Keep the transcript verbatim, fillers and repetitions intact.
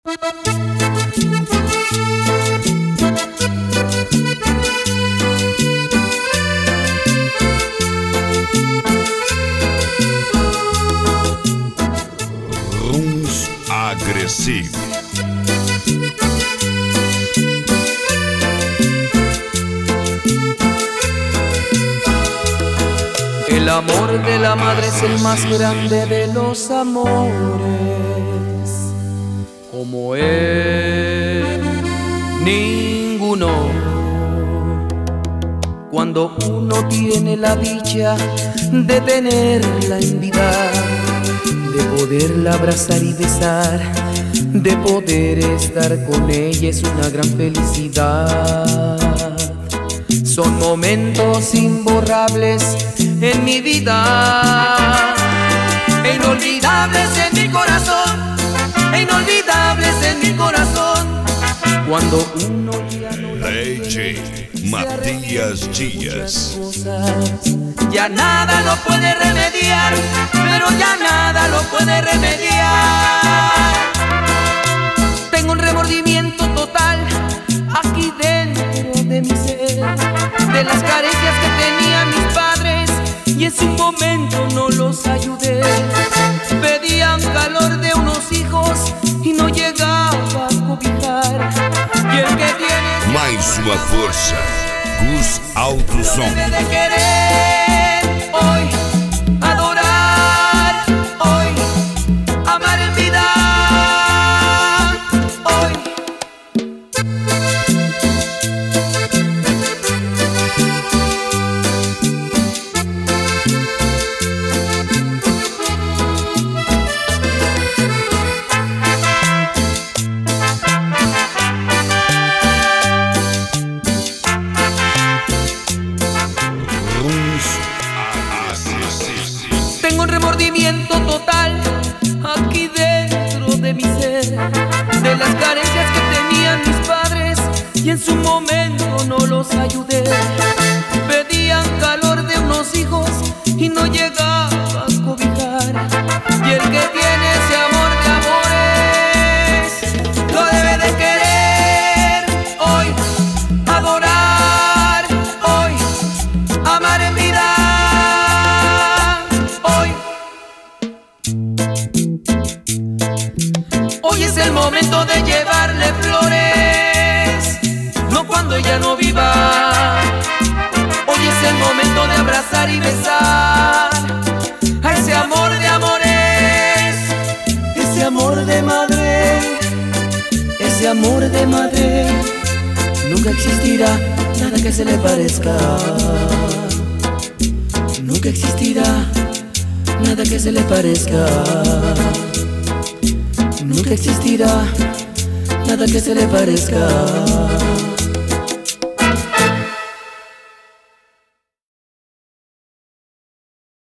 Runs agressivo. El amor de la madre es el más grande de los amores, como él ninguno. Cuando uno tiene la dicha de tenerla en vida, de poderla abrazar y besar, de poder estar con ella, es una gran felicidad. Son momentos imborrables en mi vida, e inolvidables en mi corazón, e inolvidables en mi corazón. Cuando uno ya no la D J Matías Díaz. Ya nada lo puede remediar, pero ya nada lo puede remediar. Tengo un remordimiento total aquí dentro de mi ser, de las carencias que tenían mis padres, y en su momento no los ayudé. Pedían calor de unos hijos y no llegaba a cobijar. Y el que tiene Mais uma força, Gus Alto Som. debe de querer hoy, adorar hoy, amar en vida hoy. Tengo un remordimiento total aquí dentro de mi ser, de las carencias que tenían mis padres, y en su momento no los ayudé. Pedían calor de unos hijos y no llegaba a cobijar. Y el que tiene ese amor de amores lo debe de querer hoy, adorar hoy, amar en vida. Hoy es el momento de llevarle flores, no cuando ella no viva. Hoy es el momento de abrazar y besar a ese amor de amores, ese amor de madre, ese amor de madre. Nunca existirá nada que se le parezca, nunca existirá nada que se le parezca. Nunca existirá nada que se le parezca.